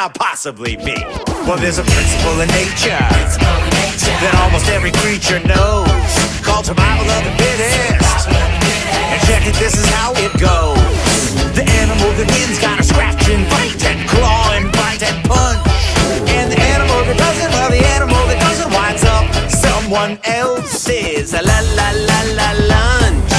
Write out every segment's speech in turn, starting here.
possibly be? Well, there's a principle in nature that almost every creature knows, called survival of the fittest. And check it, this is how it goes. The animal that wins gotta scratch and fight and claw and bite and punch. And the animal that doesn't, well, the animal that doesn't winds up someone else's la la la la lunch.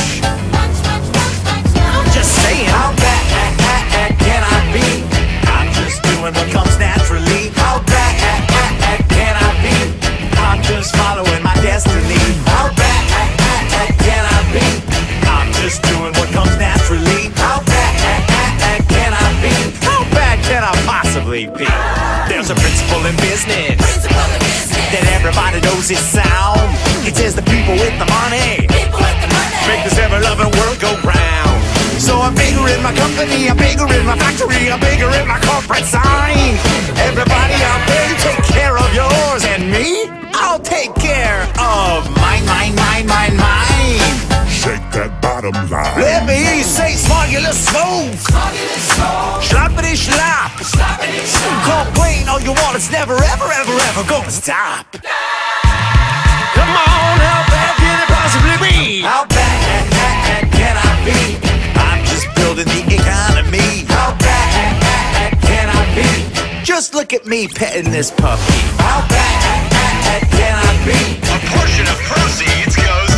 I'm just saying, how bad can I be? I'm just doing what comes naturally. How bad can I be? I'm just following my destiny. How bad can I be? I'm just doing what comes naturally. How bad can I be? How bad can I possibly be? There's a principle in business that everybody knows is sound. It says the people with the money make this ever-loving world go round. So I'm bigger in my company, I'm bigger in my factory, I'm bigger in my corporate sign. Everybody out there, you take care of yours, and me, I'll take care of mine. Shake that bottom line. Let me hear you say smogulous smoke. Schlappity slap. Complain all you want, it's never ever gonna stop. Come on, how bad can it possibly be? How bad can I be? I'm just building the economy. How bad can I be? Just look at me petting this puppy. How bad can I be? A portion of proceeds goes